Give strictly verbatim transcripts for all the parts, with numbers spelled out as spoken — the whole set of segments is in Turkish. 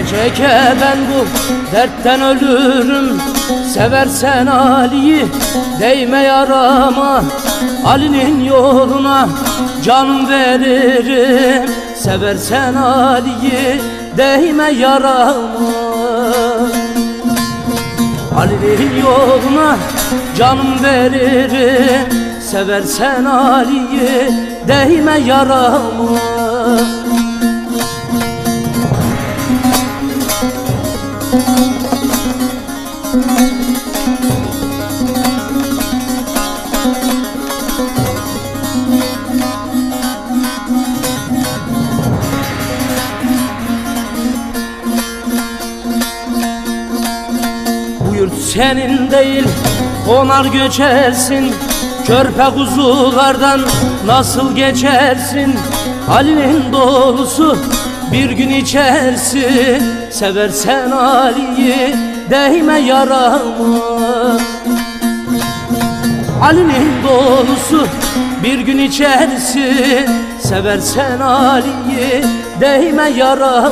çeke ben bu dertten ölürüm. Seversen Ali'yi değme yarama, Ali'nin yoluna canım veririm. Seversen Ali'yi değme yarama, Ali'nin yoluna canım veririm. Seversen Ali'yi değme yarama. Bu yurt senin değil, konar göçersin. Körpe kuzulardan nasıl geçersin? Ali'nin dolusu bir gün içersin. Seversen Ali'yi değme yarama, Ali'nin dolusu bir gün içersin. Seversen Ali'yi değme yarama.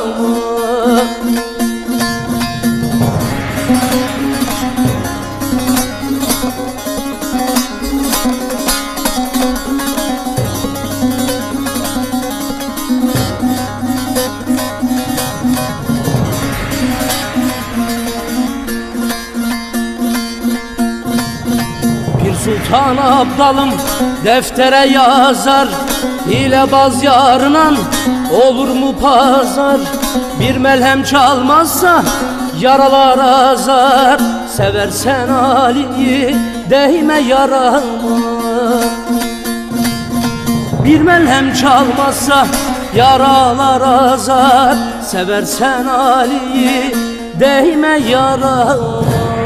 Sultan Abdalım deftere yazar, hilebaz yarına olur mu pazar? Bir melhem çalmazsa yaralar azar. Seversen Ali'yi değme yarama, bir melhem çalmazsa yaralar azar. Seversen Ali'yi değme yarama.